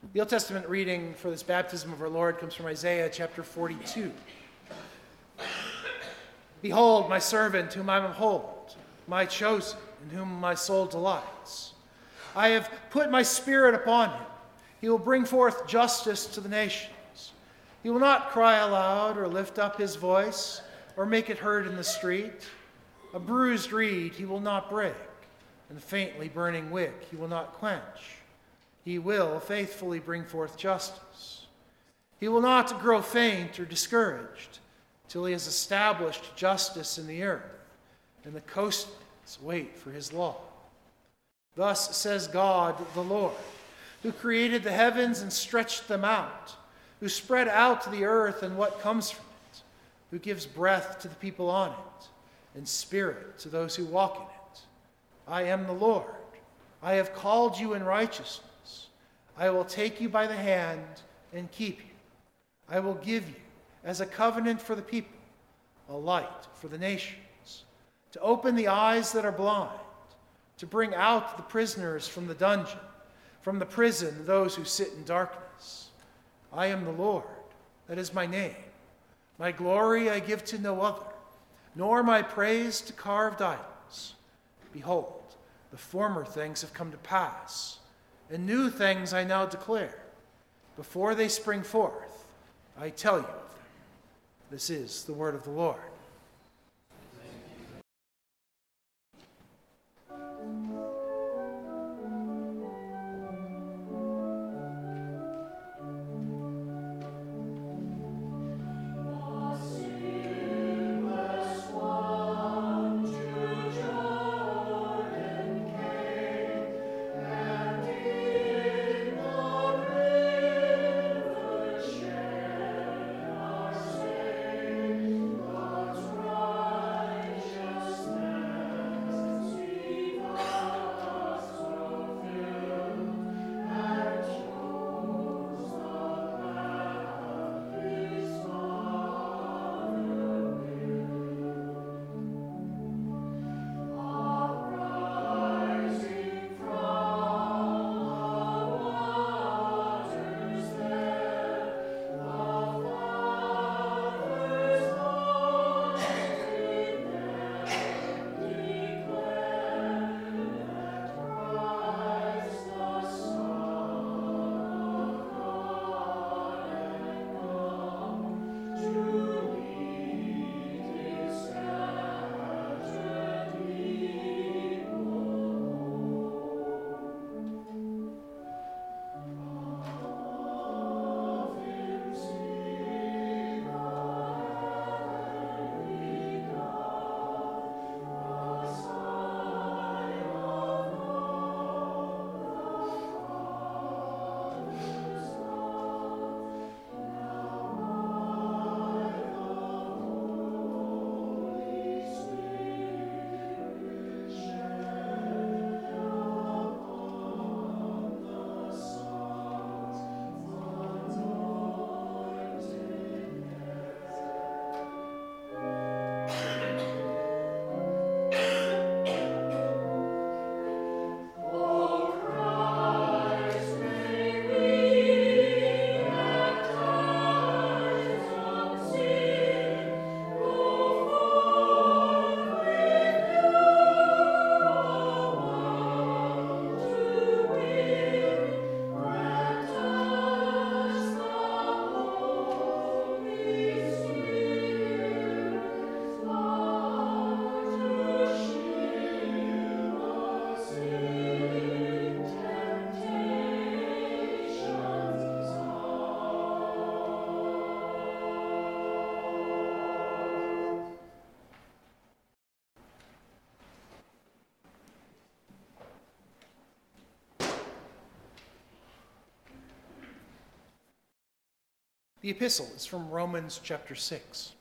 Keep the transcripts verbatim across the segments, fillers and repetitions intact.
The Old Testament reading for this baptism of our Lord comes from Isaiah chapter forty-two. Behold, my servant whom I behold, my chosen, in whom my soul delights. I have put my spirit upon him. He will bring forth justice to the nations. He will not cry aloud or lift up his voice or make it heard in the street. A bruised reed he will not break, and a faintly burning wick he will not quench. He will faithfully bring forth justice. He will not grow faint or discouraged till he has established justice in the earth, and the coastlands wait for his law. Thus says God the Lord, who created the heavens and stretched them out, who spread out the earth and what comes from it, who gives breath to the people on it, and spirit to those who walk in it. I am the Lord. I have called you in righteousness. I will take you by the hand and keep you. I will give you as a covenant for the people, a light for the nations, to open the eyes that are blind, to bring out the prisoners from the dungeon, from the prison those who sit in darkness. I am the Lord, that is my name. My glory I give to no other, nor my praise to carved idols. Behold, the former things have come to pass, and new things I now declare. Before they spring forth, I tell you of them. This is the word of the Lord. The epistle is from Romans chapter six.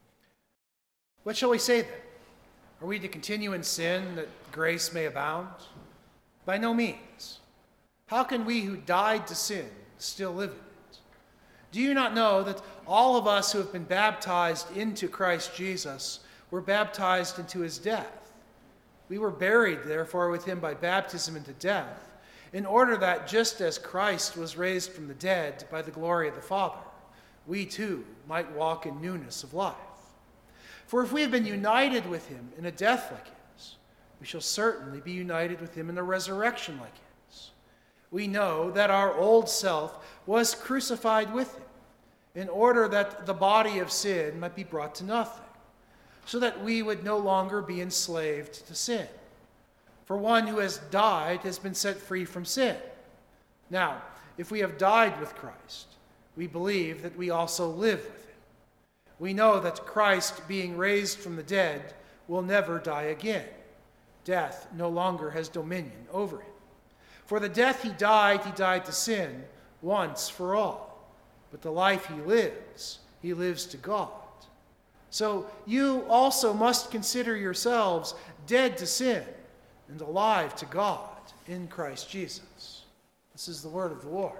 What shall we say then? Are we to continue in sin that grace may abound? By no means. How can we who died to sin still live in it? Do you not know that all of us who have been baptized into Christ Jesus were baptized into his death? We were buried, therefore, with him by baptism into death, in order that just as Christ was raised from the dead by the glory of the Father, we too might walk in newness of life. For if we have been united with him in a death like his, we shall certainly be united with him in a resurrection like his. We know that our old self was crucified with him, in order that the body of sin might be brought to nothing, so that we would no longer be enslaved to sin. For one who has died has been set free from sin. Now, if we have died with Christ, we believe that we also live with him. We know that Christ, being raised from the dead, will never die again. Death no longer has dominion over him. For the death he died, he died to sin once for all. But the life he lives, he lives to God. So you also must consider yourselves dead to sin and alive to God in Christ Jesus. This is the word of the Lord.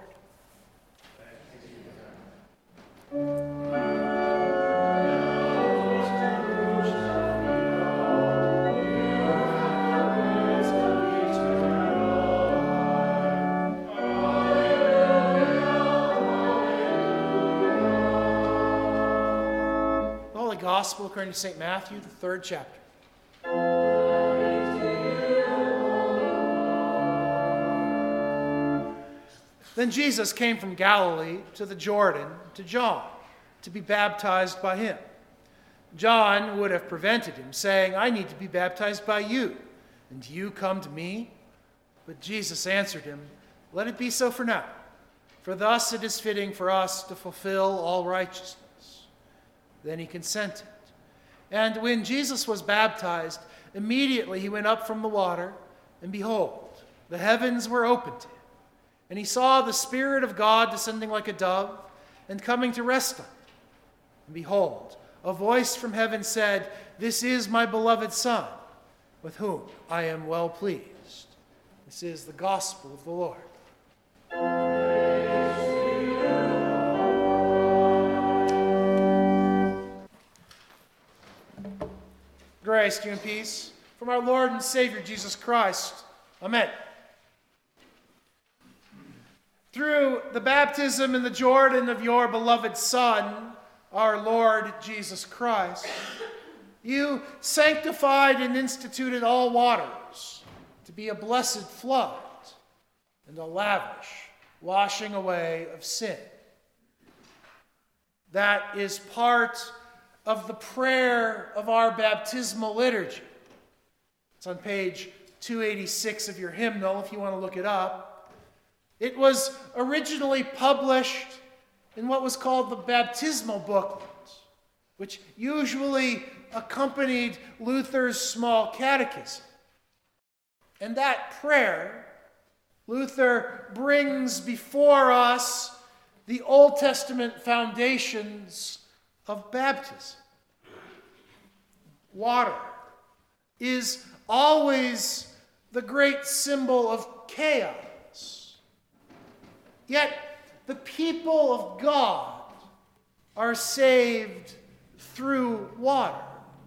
The Holy Gospel according to Saint Matthew, the third chapter. Then Jesus came from Galilee to the Jordan to John to be baptized by him. John would have prevented him, saying, I need to be baptized by you, and do you come to me? But Jesus answered him, Let it be so for now, for thus it is fitting for us to fulfill all righteousness. Then he consented. And when Jesus was baptized, immediately he went up from the water, and behold, the heavens were opened to him. And he saw the Spirit of God descending like a dove and coming to rest on him. And behold, a voice from heaven said, This is my beloved Son, with whom I am well pleased. This is the gospel of the Lord. Grace to you and peace from our Lord and Savior Jesus Christ. Amen. Through the baptism in the Jordan of your beloved Son, our Lord Jesus Christ, you sanctified and instituted all waters to be a blessed flood and a lavish washing away of sin. That is part of the prayer of our baptismal liturgy. It's on page two eighty-six of your hymnal if you want to look it up. It was originally published in what was called the baptismal booklet, which usually accompanied Luther's small catechism. And that prayer, Luther brings before us the Old Testament foundations of baptism. Water is always the great symbol of chaos. Yet the people of God are saved through water.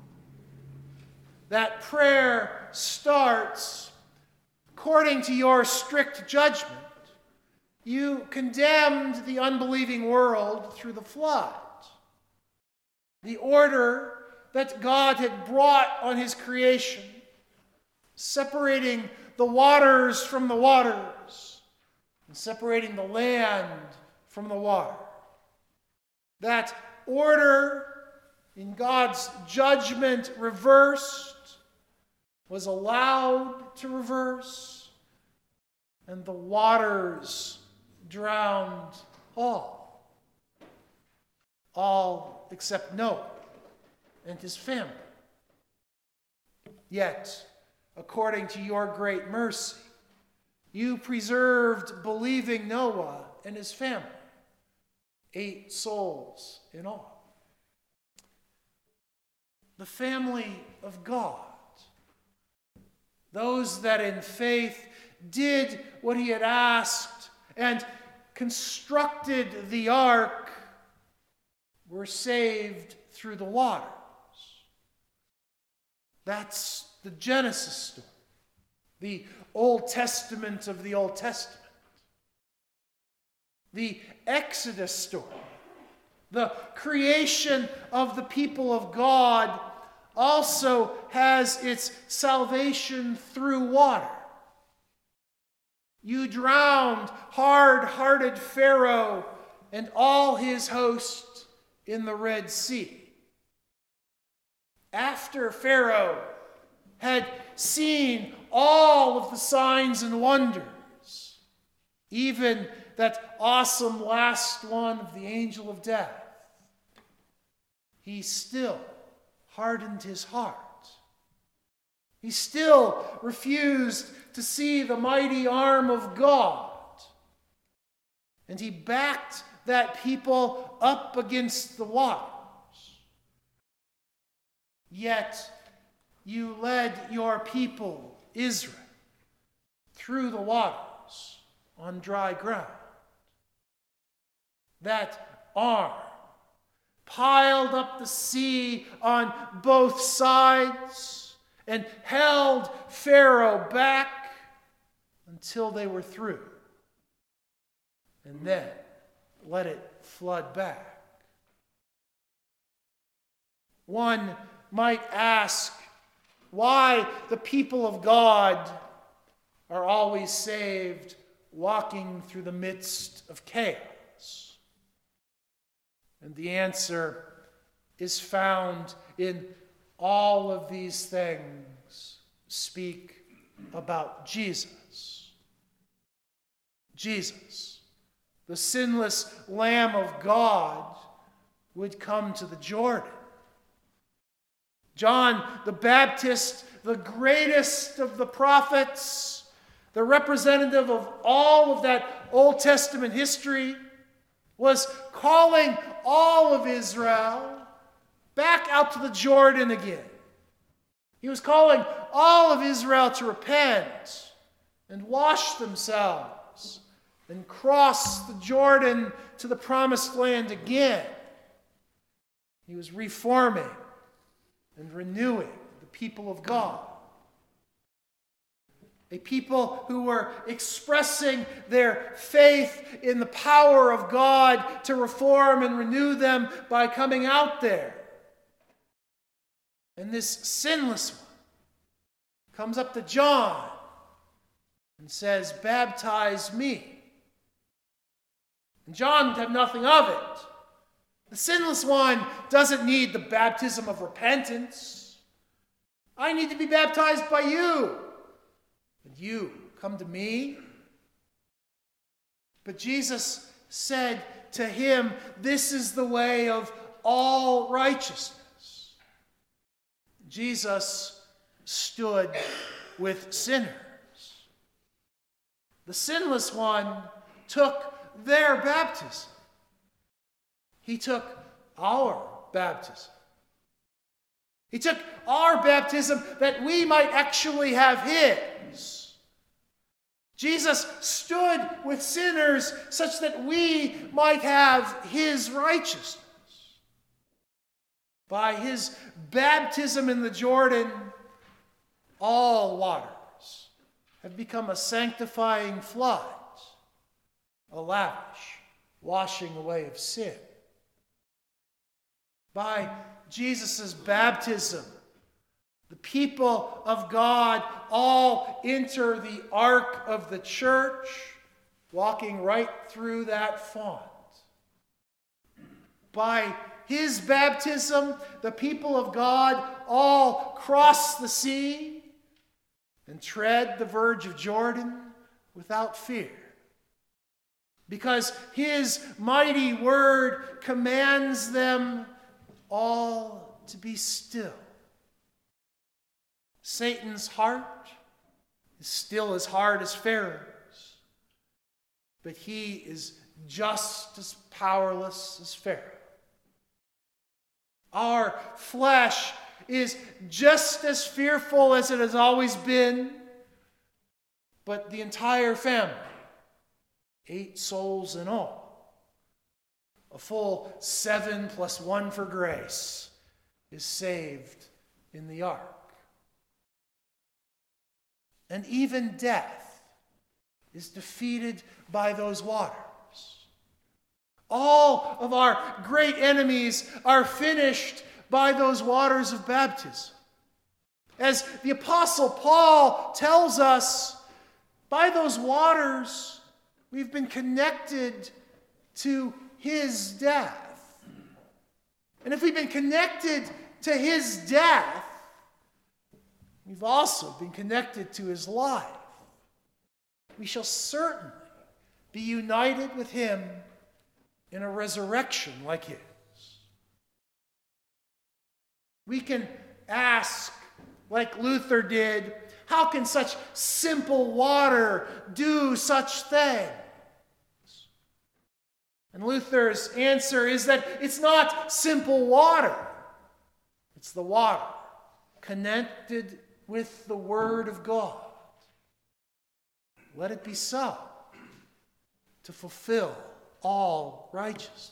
That prayer starts, according to your strict judgment, you condemned the unbelieving world through the flood. The order that God had brought on his creation, separating the waters from the waters, and separating the land from the water. That order, in God's judgment reversed, was allowed to reverse, and the waters drowned all. All except Noah and his family. Yet, according to your great mercy, you preserved believing Noah and his family, eight souls in all. The family of God, those that in faith did what he had asked and constructed the ark, were saved through the waters. That's the Genesis story. the Old Testament of the Old Testament, the Exodus story, the creation of the people of God, also has its salvation through water. You drowned hard-hearted Pharaoh and all his host in the Red Sea. After Pharaoh had seen all of the signs and wonders, even that awesome last one of the angel of death, he still hardened his heart. He still refused to see the mighty arm of God. And he backed that people up against the waters. Yet you led your people, Israel, through the waters on dry ground. That arm piled up the sea on both sides and held Pharaoh back until they were through, and then let it flood back. One might ask why the people of God are always saved walking through the midst of chaos. And the answer is found in all of these things speak about Jesus. Jesus, the sinless Lamb of God, would come to the Jordan. John the Baptist, the greatest of the prophets, the representative of all of that Old Testament history, was calling all of Israel back out to the Jordan again. He was calling all of Israel to repent and wash themselves and cross the Jordan to the promised land again. He was reforming and renewing the people of God. A people who were expressing their faith in the power of God to reform and renew them by coming out there. And this sinless one comes up to John and says, "Baptize me." And John would have nothing of it. The sinless one doesn't need the baptism of repentance. I need to be baptized by you. And you come to me? But Jesus said to him, "This is the way of all righteousness." Jesus stood with sinners. The sinless one took their baptism. He took our baptism. He took our baptism that we might actually have his. Jesus stood with sinners such that we might have his righteousness. By his baptism in the Jordan, all waters have become a sanctifying flood, a lavish washing away of sin. By Jesus' baptism, the people of God all enter the ark of the church, walking right through that font. By his baptism, the people of God all cross the sea and tread the verge of Jordan without fear. Because his mighty word commands them all to be still. Satan's heart is still as hard as Pharaoh's, but he is just as powerless as Pharaoh. Our flesh is just as fearful as it has always been, but the entire family, eight souls in all, a full seven plus one for grace, is saved in the ark. and even death is defeated by those waters. All of our great enemies are finished by those waters of baptism. As the Apostle Paul tells us, by those waters, we've been connected to his death. And if we've been connected to his death, we've also been connected to his life. We shall certainly be united with him in a resurrection like his. We can ask, like Luther did, how can such simple water do such things? And Luther's answer is that it's not simple water. It's the water connected with the Word of God. Let it be so to fulfill all righteousness.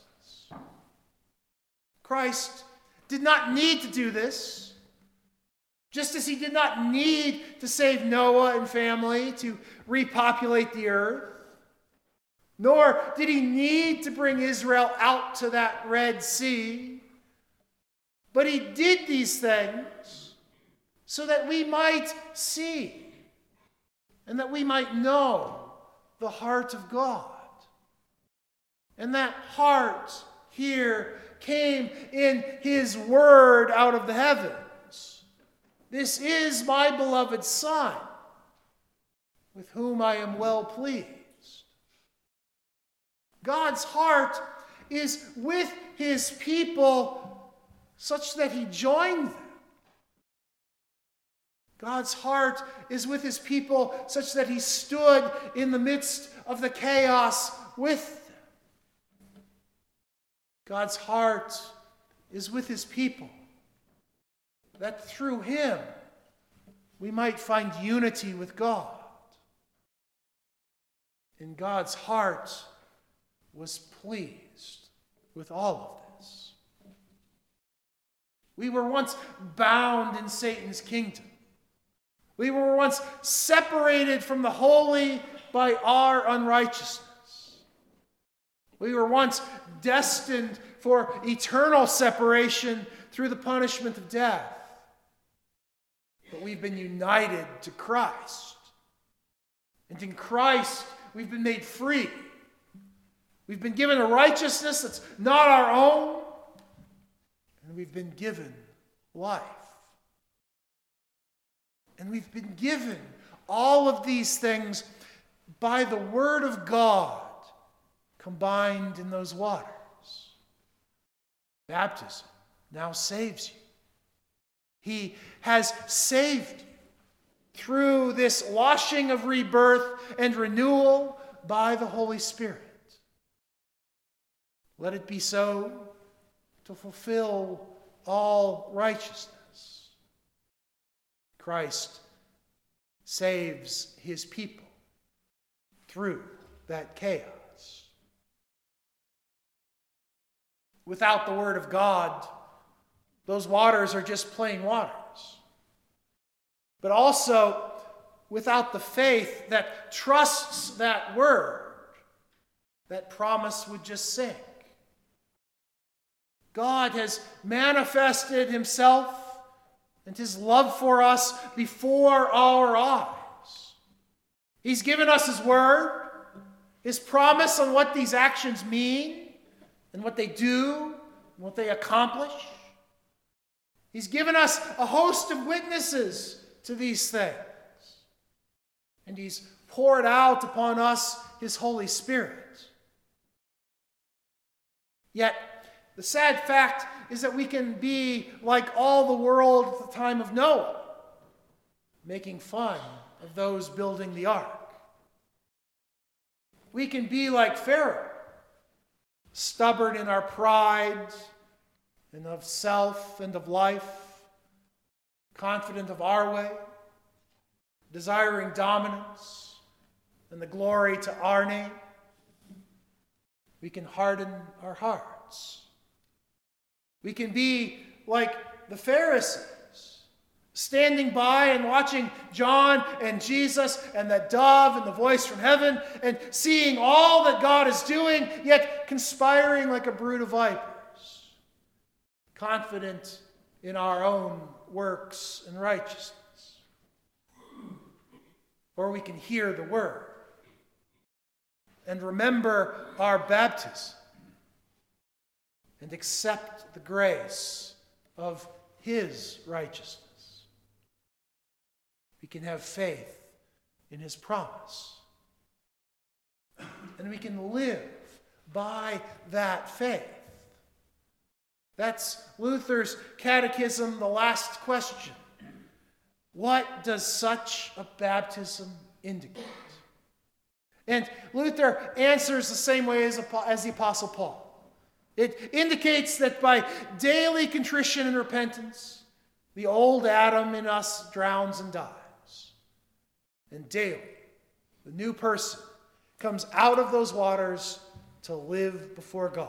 Christ did not need to do this, just as he did not need to save Noah and family to repopulate the earth, nor did he need to bring Israel out to that Red Sea. But he did these things so that we might see and that we might know the heart of God. And that heart here came in his word out of the heavens. This is my beloved Son, with whom I am well pleased. God's heart is with his people such that he joined them. God's heart is with his people such that he stood in the midst of the chaos with them. God's heart is with his people, that through him we might find unity with God. And God's heart was pleased with all of this. We were once bound in Satan's kingdom. We were once separated from the holy by our unrighteousness. We were once destined for eternal separation through the punishment of death. But we've been united to Christ. And in Christ, we've been made free. We've been given a righteousness that's not our own. And we've been given life. And we've been given all of these things by the Word of God combined in those waters. Baptism now saves you. He has saved you through this washing of rebirth and renewal by the Holy Spirit. Let it be so to fulfill all righteousness. Christ saves his people through that chaos. Without the Word of God, those waters are just plain waters. But also, without the faith that trusts that Word, that promise would just sink. God has manifested himself and his love for us before our eyes. He's given us his word, his promise on what these actions mean and what they do and what they accomplish. He's given us a host of witnesses to these things. And he's poured out upon us his Holy Spirit. Yet, the sad fact is that we can be like all the world at the time of Noah, making fun of those building the ark. We can be like Pharaoh, stubborn in our pride and of self and of life, confident of our way, desiring dominance and the glory to our name. We can harden our hearts. We can be like the Pharisees standing by and watching John and Jesus and that dove and the voice from heaven and seeing all that God is doing, yet conspiring like a brood of vipers, confident in our own works and righteousness. Or we can hear the word and remember our baptism and accept the grace of his righteousness. We can have faith in his promise. And we can live by that faith. That's Luther's catechism, the last question. What does such a baptism indicate? And Luther answers the same way as, as the Apostle Paul. It indicates that by daily contrition and repentance, the old Adam in us drowns and dies. And daily, the new person comes out of those waters to live before God.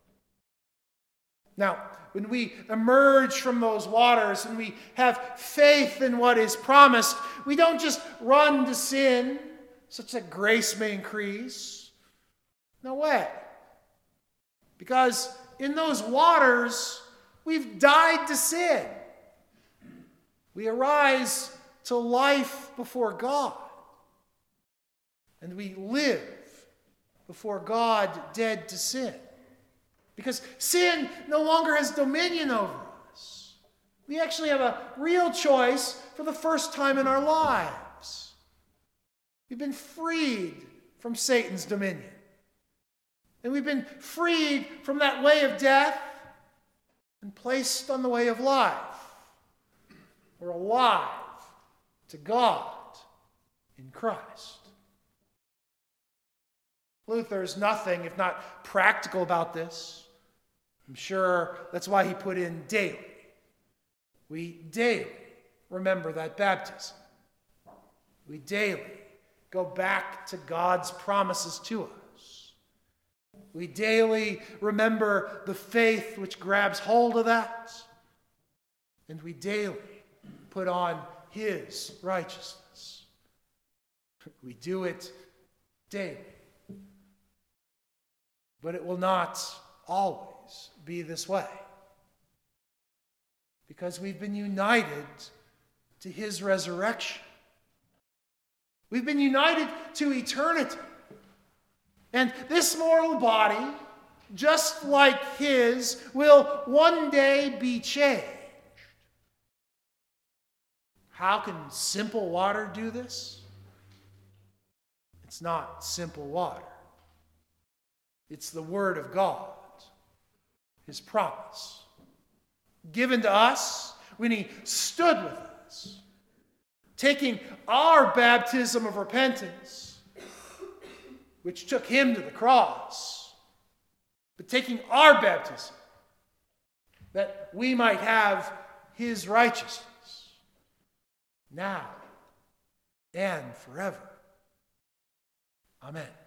Now, when we emerge from those waters and we have faith in what is promised, we don't just run to sin, such that grace may increase. No way. Because in those waters, we've died to sin. We arise to life before God. And we live before God dead to sin. Because sin no longer has dominion over us. We actually have a real choice for the first time in our lives. We've been freed from Satan's dominion. And we've been freed from that way of death and placed on the way of life. We're alive to God in Christ. Luther is nothing if not practical about this. I'm sure that's why he put in daily. We daily remember that baptism. We daily go back to God's promises to us. We daily remember the faith which grabs hold of that. And we daily put on his righteousness. We do it daily. But it will not always be this way. Because we've been united to his resurrection. We've been united to eternity. And this mortal body, just like his, will one day be changed. How can simple water do this? It's not simple water. It's the Word of God, his promise, given to us when he stood with us, taking our baptism of repentance, which took him to the cross, but taking our baptism that we might have his righteousness now and forever. Amen.